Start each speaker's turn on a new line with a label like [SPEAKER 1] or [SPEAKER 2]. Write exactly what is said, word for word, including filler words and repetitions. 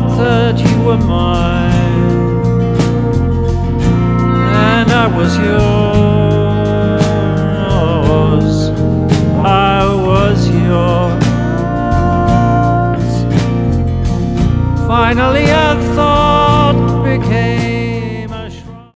[SPEAKER 1] thought that you were mine, and I was yours.